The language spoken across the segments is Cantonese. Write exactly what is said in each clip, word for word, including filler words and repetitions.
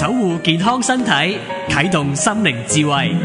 守護健康身體，啟動心靈智慧。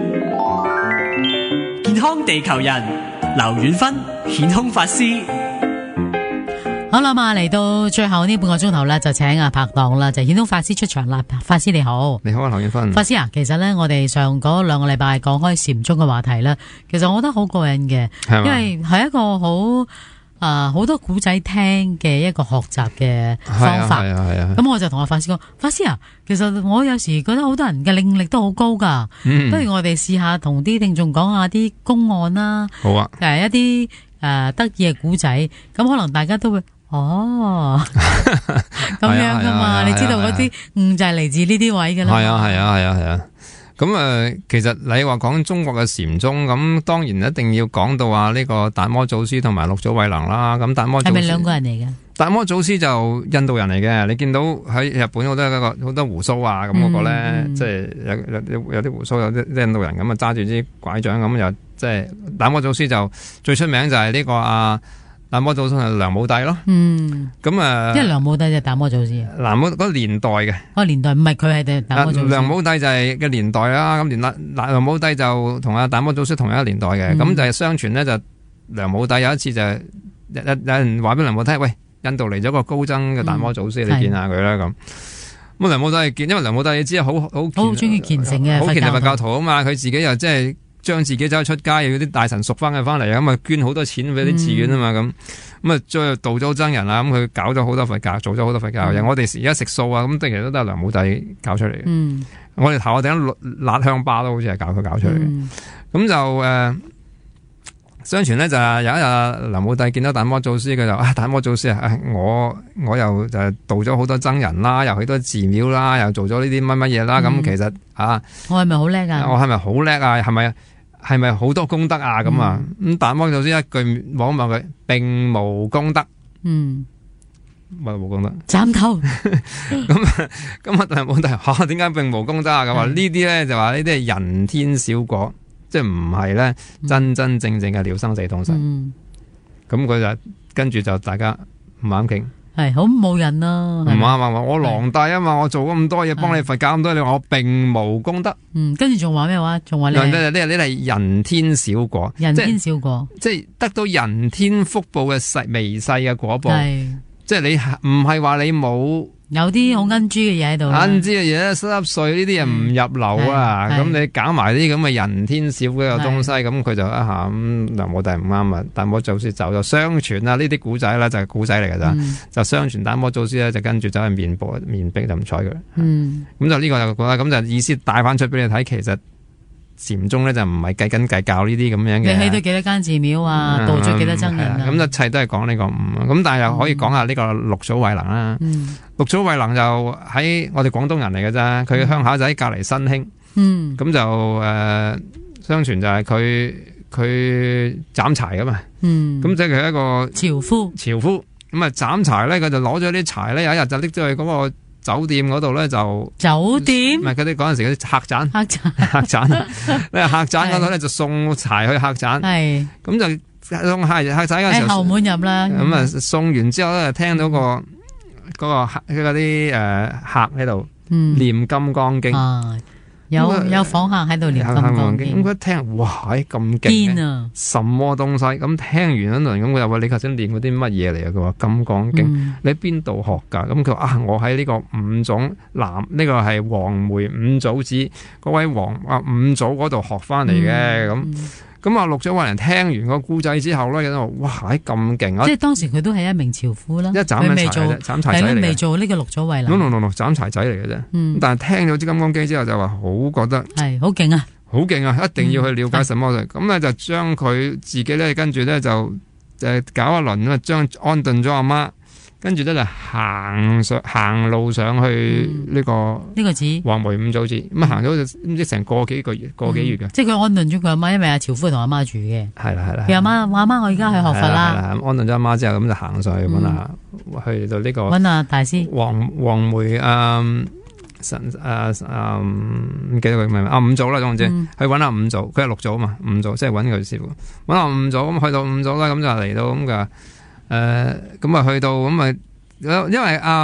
健康地球人，劉遠芬顯空法師。 好啦嘛，嚟到最後呢半個鐘頭咧，就請阿拍檔啦，就顯空法師出場啦。法師你好。 你好啊，劉遠芬。 法師啊，其實咧我哋上嗰兩個禮拜講開禪宗嘅話題咧，其實我覺得好過癮嘅，因為係一個好啊好多古仔聽嘅一個學習嘅方法。 係啊係啊。 咁我就同阿法師講，法師啊，其實我有時覺得好多人嘅領力都好高噶，嗯、不如我哋試下同啲聽眾講下啲公案啦。 好啊。 誒一啲誒得意嘅古仔，咁可能大家都會。哦，咁樣噶嘛？你知道嗰啲誤就係嚟自呢啲位噶啦。 係啊係啊係啊係啊。咁誒、呃，其實你話講中國嘅禪宗，咁當然一定要講到話呢個達摩祖師同埋六祖慧能啦。咁達摩祖師係咪兩個人嚟嘅？達摩祖師就印度人嚟嘅。你見到喺日本好多嗰個好多鬍鬚啊，咁嗰個咧，嗯、即係有有有啲鬍鬚，有啲印度人咁啊，揸住支拐杖咁，又即係達摩祖師就最出名就係呢、這個啊。達摩祖師係梁武帝咯，嗯，咁啊， 即係梁武帝就係達摩祖師， 南嗰個年代嘅， 個年代唔係佢係達摩祖師， 梁武帝就係嘅年代啦。咁連梁武帝就同阿達摩祖師同一個年代嘅，咁、嗯、就係相傳咧就梁武帝有一次就有有人話俾梁武帝，喂，印度嚟咗個高僧嘅達摩祖師，嗯、你見下佢啦咁。咁梁武帝見，因為梁武帝你知好好好中意虔誠嘅， 好虔誠佛教徒啊嘛，佢自己又即係。將自己走去出街，要啲大臣贖翻佢翻嚟，咁啊捐好多錢俾啲寺院啊嘛，咁咁啊再度咗僧人啦，咁佢搞咗好多佛教，做咗好多佛教嘢。嗯、我哋而家食素啊，咁其實都係梁武帝搞出嚟嘅。嗯、我哋頭我頂辣香巴都好似係搞佢搞出嚟嘅。咁、嗯、就誒、呃，相傳咧就係有一日梁武帝見到達摩祖師，佢就啊達摩祖師啊，我我又就度咗好多僧人啦，又去多寺廟啦，又做咗呢啲乜乜嘢啦。咁、嗯、其實啊， 我係咪好叻啊？ 我係咪好叻啊？係咪？係咪好多功德啊？咁啊，咁達摩祖師一句望望佢，並無功德。嗯，乜冇功德？ 斬頭。 咁咁啊，梁武帝吓，點解並無功德啊？咁話呢啲咧就話呢啲係人天小果，即係唔係咧真真正正嘅了生死東西。咁佢、嗯、就跟住就大家唔啱傾。係好冇癮咯， 唔啱啊！我皇帝啊嘛，我做咁多嘢，幫你佛教咁多，你話我並無功德。 嗯，跟住仲話咩話？仲話你呢呢呢係人天小果， 人天小果， 即係得到人天福報嘅細微細嘅果報。係，即係你唔係話你冇。 有啲好恩珠嘅嘢喺度， 恩珠嘅嘢濕濕碎呢啲嘢唔入流啊！咁你搞埋啲咁嘅人天小嘅東西，咁佢就一下咁梁武帝唔啱啊！達摩祖師走咗，相傳啊呢啲古仔啦就係古仔嚟噶咋，嗯、就相傳達摩祖師咧就跟住走去面部面壁就唔睬佢。嗯，咁就呢個就覺得咁就意思帶翻出俾你睇，其實。禪宗咧就唔係計斤計較呢啲咁樣嘅， 你去到幾多間寺廟啊，度咗幾多僧人啊？ 咁一切都係講呢個五，咁但係又可以講下呢個六祖慧能啦。嗯、六祖慧能就喺我哋廣東人嚟嘅啫，佢鄉下就喺隔籬新興。嗯，咁就誒、呃，相傳就係佢佢斬柴噶嘛。嗯，咁即係佢一個樵夫。 樵夫咁啊斬柴咧，佢就攞咗啲柴咧，有一日就拎咗去嗰個酒店嗰度咧就酒店， 唔係佢哋嗰陣時嗰啲客棧，客棧客棧，咧客棧嗰度咧就送柴去客棧，係咁就送客客棧嗰時候，喺後門入啦。 咁啊送完之後咧，聽到個嗰個客嗰啲誒客喺度念金剛經。 有有訪客喺度念金剛經， 咁佢一聽，哇，咁勁啊！什麼東西？咁聽完一輪，咁佢又話：你頭先念嗰啲乜嘢嚟啊？佢話金剛經，嗯、你喺邊度學噶？咁佢話：啊，我喺呢個五種南，呢、這個係黃梅五祖子嗰位黃啊五祖嗰度學翻嚟嘅咁。嗯咁啊，六祖慧能聽完個故仔之後咧，咁話：哇，咁勁啊！ 即係當時佢都係一名樵夫啦， 一斬柴啫，斬柴仔嚟嘅， 未做呢個六祖慧能。 六六六六斬柴仔嚟嘅啫。嗯、但係聽咗啲金剛經之後，就話好覺得係好勁啊， 好勁啊！一定要去了解什麼嘅。咁咧、嗯、就將佢自己咧跟住咧就誒搞一輪咁啊，將安頓咗阿媽。跟住咧就行上行路上去呢、這個呢、嗯這個寺黃梅五祖寺，咁行咗唔知成個幾個月，個幾月嘅、嗯。即係佢安頓咗佢阿媽，因為阿樵夫同阿媽住嘅。係啦係啦。佢阿媽話阿媽，我而家去學佛啦。安頓咗阿媽之後，咁就行上去揾下，嗯、去到呢、這個揾阿大師黃黃梅誒神誒誒唔記得佢名啊五祖啦，總之、嗯、去揾下五祖，佢係六祖啊嘛，五祖即係揾佢師傅，揾下五祖咁去到五祖啦，咁就嚟到咁嘅。誒，咁啊、呃、去到咁啊，因為阿、啊、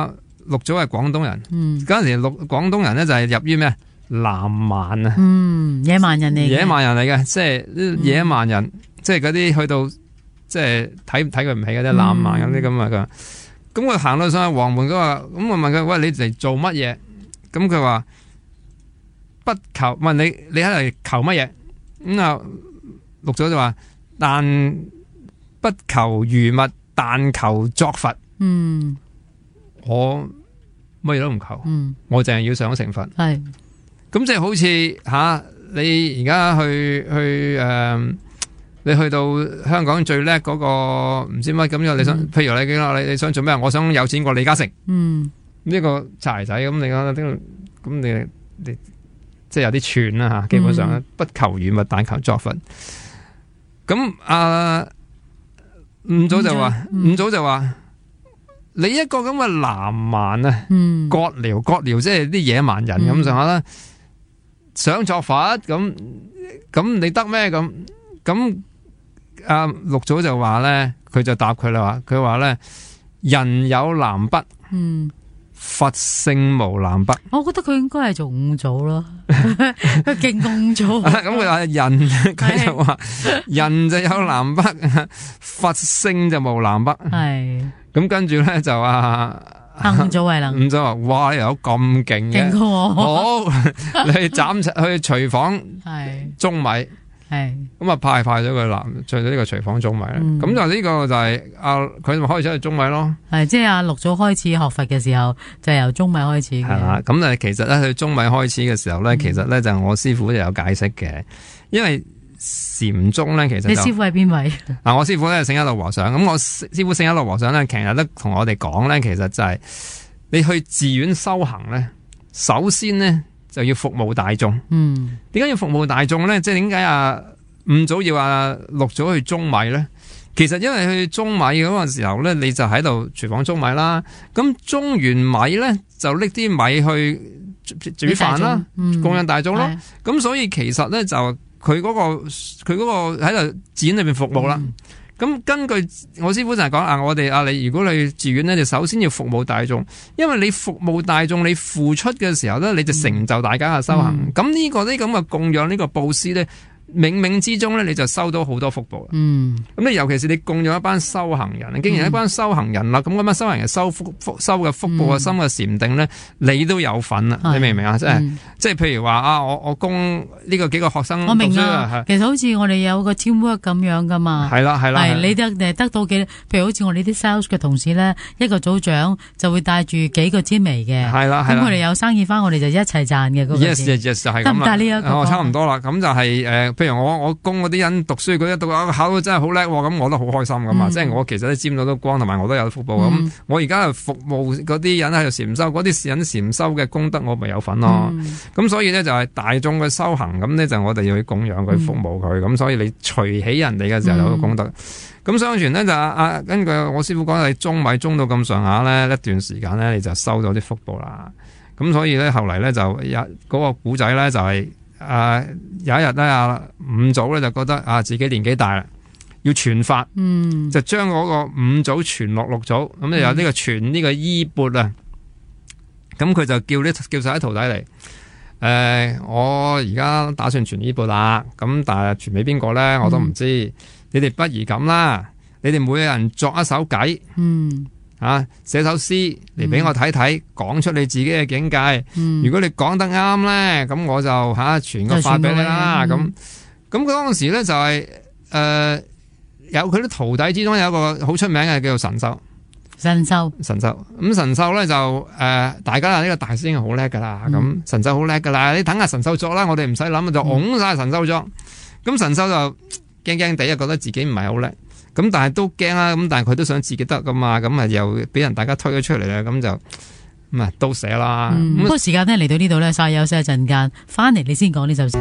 六祖係廣東人， 嗯， 嗰陣時六廣東人咧就係入於咩南蠻啊， 嗯，野蠻人嚟嘅， 野蠻人嚟嘅，即係野蠻人，嗯、即係嗰啲去到即係睇睇佢唔起嗰啲南蠻咁啲咁啊，佢咁佢行到上去黃門，佢話咁我問佢喂，你嚟做乜嘢？咁佢話不求，問你你喺度求乜嘢？咁啊六祖就話但不求餘物，但求作佛。嗯，我乜嘢都唔求，嗯、我淨係要想成佛。係，咁即係好似吓、啊、你而家去去誒、呃，你去到香港最叻嗰個唔知乜咁樣，你想，嗯、譬如你你你想做咩？我想有錢過李嘉誠。嗯，呢個柴仔咁，你講咁你你，你即係有啲串啦吓，基本上、嗯、不求餘物，但求作佛。咁啊，五祖就話，五祖就話。你一個咁嘅南蠻啊，嗯、獦獠獦獠，即係啲野蠻人咁上下啦，想作佛咁咁你得咩咁？咁阿六祖就話咧，佢就答佢啦話，佢話咧人有南北，嗯、佛性無南北。我覺得佢應該係做五祖咯，佢勁五祖。咁佢話人，佢就話人就有南北，佛性就無南北。係。咁跟住咧就啊，五祖慧能，五祖話：哇，有咁勁嘅，好，你斬去廚房舂米，係咁啊派派咗佢南，去咗呢個廚房舂米啦。咁就呢個就係阿佢咪開始去舂米咯。係即係阿六祖開始學佛嘅時候，就由舂米開始嘅。係啦，咁啊其實咧佢舂米開始嘅時候咧，其實咧就我師傅就有解釋嘅，因為。禪宗咧，其實你師傅係邊位？嗱，我師傅咧係聖一路和尚。咁我師傅聖一路和尚咧，其實都同我哋講咧，其實就係你去寺院修行咧，首先咧就要服務大眾。嗯，點解要服務大眾咧？即係點解啊？五祖要啊六祖去舂米咧？其實因為去舂米嗰個時候咧，你就喺度廚房舂米啦。咁舂完米咧，就拎啲米去煮飯啦，嗯、供養大眾咯。咁所以其實咧就。佢嗰、那個佢嗰個喺度寺院裏邊服務啦，咁、嗯、根據我師傅就係講啊，我哋啊你如果你去寺院咧，就首先要服務大眾，因為你服務大眾，你付出嘅時候咧，你就成就大家嘅修行。咁呢、嗯、個呢咁嘅供養呢、這個布施咧，冥冥之中咧，你就收到好多福報啦。嗯，咁你尤其是你供養一班修行人，既然一班修行人啦，咁嗰班修行人收福福收嘅福報啊，深嘅禪定咧，你都有份啦。你明唔明啊？即係即係譬如話啊，我我供呢個幾個學生，我明啊。其實好似我哋有個 teamwork 咁樣噶嘛。係啦係啦，係你得誒得到幾？譬如好似我哋啲 sales 嘅同事咧，一個組長就會帶住幾個尖眉嘅。係啦係啦，咁佢哋有生意翻，我哋就一齊賺嘅。Yes yes yes 就係咁啦。得唔得呢一個？差唔多啦，咁就係誒。譬如我我供嗰啲人讀書，嗰啲讀考到真係好叻，咁我都好開心噶嘛。嗯、即係我其實都沾到都光，同埋我都有福報。咁、嗯、我而家服務嗰啲人喺度禪修，嗰啲人禪修嘅功德我咪有份咯。咁、嗯、所以咧就係大眾嘅修行，咁咧就我哋要去供養佢，服務佢。咁、嗯、所以你隨起人哋嘅時候有個功德。咁、嗯、相傳咧就啊，根據我師傅講，你舂米舂到咁上下咧，一段時間咧你就收咗啲福報啦。咁所以咧後嚟咧就有嗰個古仔咧就係、是。誒、呃，有一日咧，阿五祖咧就覺得啊，自己年紀大啦，要傳法，嗯，就將嗰個五祖傳落六祖，咁、嗯、就有呢個傳呢個衣缽啊，咁佢就叫啲叫晒啲徒弟嚟，誒、呃，我而家打算傳衣缽啦，咁但係傳俾邊個咧，我都唔知，嗯、你哋不如咁啦，你哋每個人作一首偈，嗯。啊！寫首詩嚟俾我睇睇，講、嗯、出你自己嘅境界。嗯、如果你講得啱咧，咁我就吓傳、啊、個法俾你啦。咁咁佢當時咧就係、是、誒、呃、有佢啲徒弟之中有一個好出名嘅叫做神秀。神秀神秀咁神秀咧就誒、呃、大家啊呢個大師兄好叻噶啦。咁、嗯、神秀好叻噶啦，你等下神秀作啦，我哋唔使諗就拱晒神秀作。咁、嗯、神秀就驚驚地啊，覺得自己唔係好叻。咁但係都驚啦，咁但係佢都想自己得噶嘛，咁啊又俾人大家推咗出嚟啦，咁就咁啊都寫啦。不過、嗯、時間咧嚟到呢度咧，稍休息一陣間，翻嚟你先講呢首詩。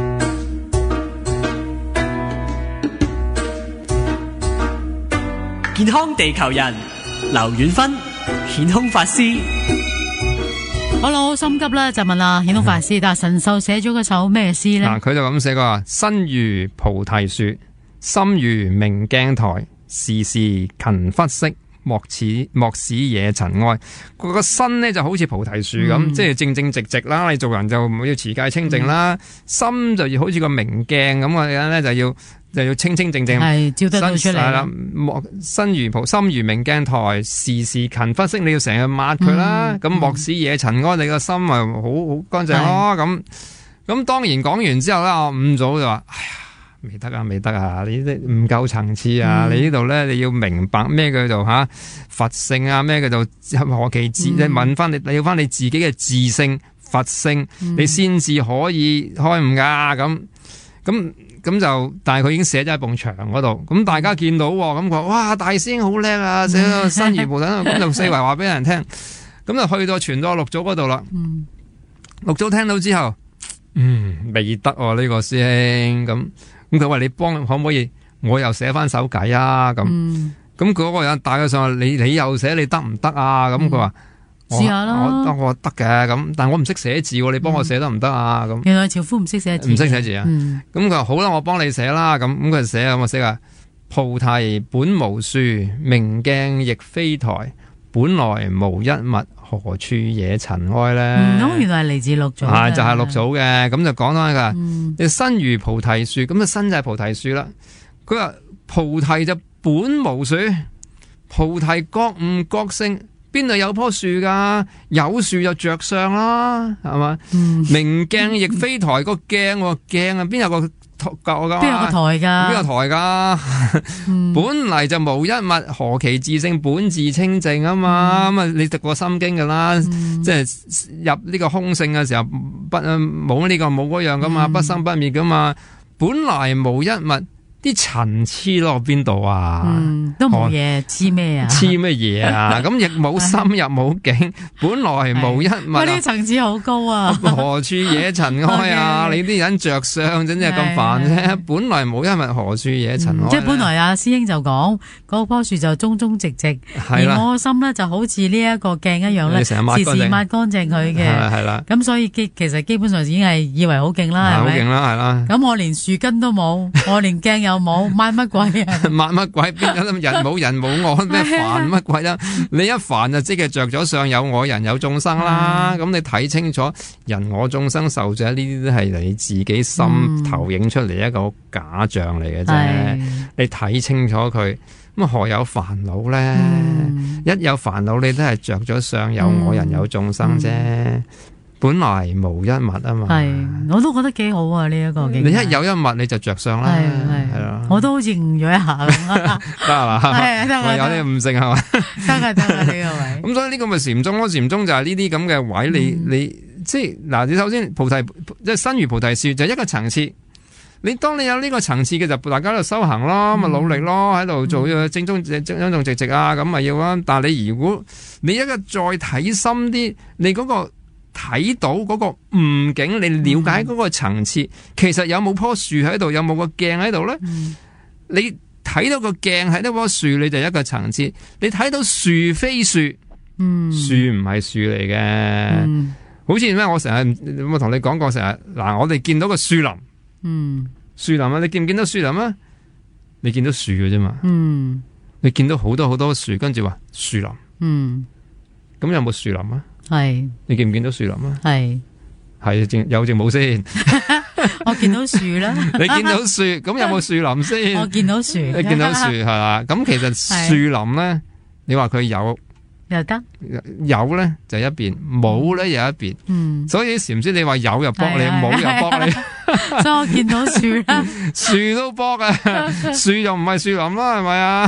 健康地球人劉遠芬顯空法師， 好啦，好心急啦，就問啦顯空法師，但係神秀寫咗嗰首咩詩咧？嗱， 佢就咁寫過：身如菩提樹，心如明鏡台。時時勤拂拭， 莫似莫使惹塵埃。佢個身咧就好似菩提樹咁，嗯、即係正正直直啦。你做人就要持戒清淨啦，嗯、心就要好似個明鏡咁嘅樣咧，就要就要清清淨淨， 係照得到出嚟。係啦， 身如菩心如明鏡台，時時勤拂拭，你要成日抹佢啦。咁、嗯、莫使惹塵埃，你個心咪好好乾淨咯。咁咁當然講完之後咧，我五祖就話：哎呀，未得啊，未得啊！你啲唔夠層次啊！嗯、你呢度咧，你要明白咩叫做吓佛性啊？咩叫做何其自？你、嗯、問翻你，你要翻你自己嘅自性佛性，嗯、你先至可以開悟噶。咁咁。咁就，但係佢已經寫咗喺埲牆嗰度，咁大家見到，咁佢話：哇，大師兄好叻啊，寫到身如菩提，咁就四圍話俾人聽，咁就去到傳到六祖嗰度啦。嗯、六祖聽到之後，嗯，未得哦、啊、呢、這個師兄，咁咁佢話：你幫可唔可以？我又寫翻首偈啊，咁咁嗰個人帶佢上去，你你又寫，你得唔得啊？咁佢話。 試下啦， 我我得嘅，咁，但係我唔識寫字，你幫我寫得唔得啊？咁原來樵夫唔識寫字， 唔識寫字啊？咁佢話好啦，我幫你寫啦。咁咁佢寫咁我寫啊，菩提本無樹，明鏡亦非台，本來無一物，何處惹塵埃咧？ 咁、嗯、原來係嚟自六祖， 係就係、是、六祖嘅。咁就講翻噶，你、嗯、身如菩提樹，咁啊身就係菩提樹啦。佢話菩提就本無樹，菩提覺悟覺性。邊度有棵樹噶？有樹就着相啦，係嘛？嗯、明鏡亦非台，個鏡鏡啊，邊有個台噶？ 邊有個台噶？ 邊有台噶？嗯、本嚟就無一物，何其自性本自清淨啊嘛！咁啊、嗯，你讀過心經噶啦，嗯、即係入呢個空性嘅時候，不冇呢、這個冇嗰樣噶嘛，嗯、不生不滅噶嘛，本來無一物。啲塵黐落邊度啊？ 嗯，都冇嘢，黐咩啊？ 黐乜嘢啊？咁亦冇深入冇境，本來無一物。 喂，呢個層次好高啊！ 何處惹塵埃啊？你啲人着相真係咁煩啫！本來無一物，何處惹塵埃？ 即係本來阿師兄就講嗰棵樹就忠忠直直，而我個心咧就好似呢一個鏡一樣咧，時時抹乾淨佢嘅。係啦，咁所以基其實基本上已經係以為好勁啦，係咪？好勁啦，係啦。咁我連樹根都冇，我連鏡又冇，抹乜鬼啊？抹乜鬼？邊有人冇人冇我咩煩乜鬼啊？你一煩就即係着咗相，有我人有眾生啦。咁、嗯、你睇清楚，人我眾生受者呢啲都係你自己心投影出嚟一個假象嚟嘅啫。嗯、你睇清楚佢，咁何有煩惱咧？嗯、一有煩惱，你都係着咗相，有我人有眾生啫。嗯嗯本來無一物啊嘛，係，我都覺得幾好啊呢一個。你一有一物你就着相啦，係係咯， 我都好似悟咗一下咁啦， 得係嘛， 係啊得， 有啲悟性係嘛， 得啊得啊呢個位。 咁所以呢個咪禪宗咯，禪宗就係呢啲咁嘅位，你你即係嗱，你首先菩提即係身如菩提樹，就一個層次。你當你有呢個層次嘅，就大家喺度修行咯，咪努力咯，喺度做正宗正正宗直直啊，咁咪要啊。但係你如果你一個再睇深啲，你嗰個。睇到嗰個悟境，你了解嗰個層次，嗯、其實有冇棵樹喺度，有冇個鏡喺度咧？嗯、你睇到個鏡喺呢棵樹，你就一個層次；你睇到樹非樹，嗯、樹唔係樹嚟嘅。嗯、好似咩？我成日我同你講過，成日嗱，我哋見到個樹林，嗯、樹林啊，你見唔見到樹林啊？你見到樹嘅啫嘛，嗯、你見到好多好多樹，跟住話樹林，咁、嗯、有冇樹林啊？係，是你見唔見到樹林啊？係係正有正冇先？ 我見到樹啦。 你見到樹，咁有冇樹林先？ 我見到樹。 你見到樹係嘛？咁其實樹林咧，是你話佢有又得， 有咧就一邊，冇咧又一邊。嗯，所以禪師你話有又駁你，冇又駁你。 所以我見到樹啦， 樹都駁啊，樹又唔係樹林啦，係咪啊？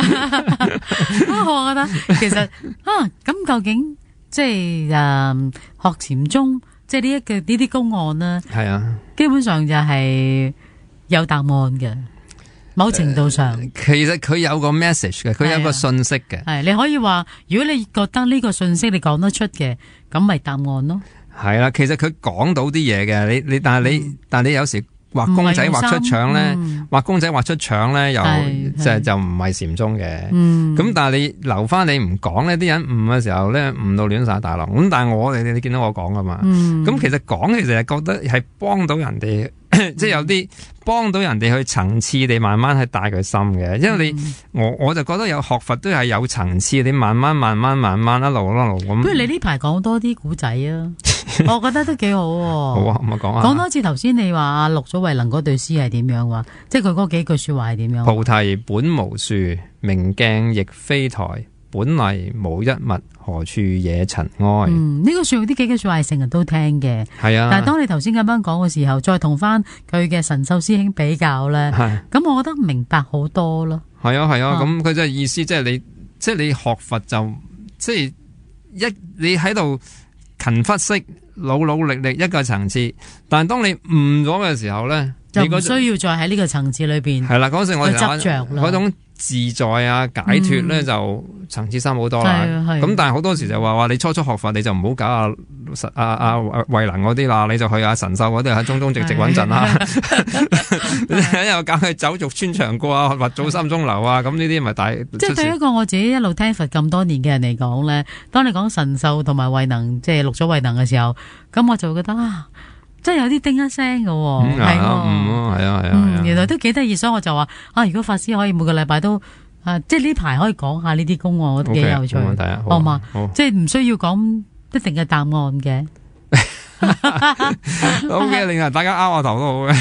我覺得其實啊，咁究竟？即係誒、呃，學禪宗，即係呢一個呢啲公案啦，係啊，基本上就係有答案嘅。某程度上，呃、 其實佢有個 message 嘅，佢有個信息嘅。 係你可以話，如果你覺得呢個信息你講得出嘅，咁咪答案咯。 係啦、啊，其實佢講到啲嘢嘅，你你但係你、嗯、但係你有時畫公仔畫出腸咧，畫、嗯、公仔畫出腸咧，又即係就唔係禪宗嘅。咁、嗯、但係你留翻你唔講呢啲人悟嘅時候咧，悟到亂晒大浪。咁但係我哋你你見到我講噶嘛？咁、嗯、其實講其實係覺得係幫到人哋，嗯、即係有啲幫到人哋去層次地慢慢去帶佢心嘅。因為你、嗯、我我就覺得有學佛都係有層次，你慢慢慢慢慢慢一路一路咁。不如你呢排講多啲古仔啊！我覺得都幾好喎。 好啊，咁我講下。 講多次頭先你話阿陸祖慧能嗰對詩係點樣話？即係佢嗰幾句說話係點樣？ 菩提本無樹，明鏡亦非台，本嚟無一物，何處惹塵埃？ 嗯，呢、這個說呢幾句說話係成日都聽嘅。 係啊。 但係當你頭先咁樣講嘅時候，再同翻佢嘅神秀師兄比較咧，咁我覺得明白好多咯。 係啊係啊，咁佢即係意思即係你，即係你學佛就即係一你喺度勤拂拭。努努力力一個層次，但係當你悟咗嘅時候咧， 就唔需要再喺呢個層次裏邊。 係啦，嗰時我哋執着啦， 嗰種自在啊解脫咧、嗯、就層次深好多啦。咁但係好多時就話話你初初學法你就唔好搞阿阿阿慧能嗰啲啦，你就去阿神秀嗰啲喺中中直直穩陣啦。又搞佢走俗穿牆過啊，佛祖心中留啊，咁呢啲咪大。 即係對一個我自己一路聽佛咁多年嘅人嚟講咧，當你講神秀同埋慧能，即係錄咗慧能嘅時候，咁我就會覺得啊，真係有啲叮一聲嘅，係係啊係啊，原來都幾得意，所以我就話啊，如果法師可以每個禮拜都啊，即係呢排可以講下呢啲功，我覺得幾有趣，冇問題啊，好嘛，即係唔需要講一定嘅答案嘅。 O K，另外大家拗下頭都好嘅。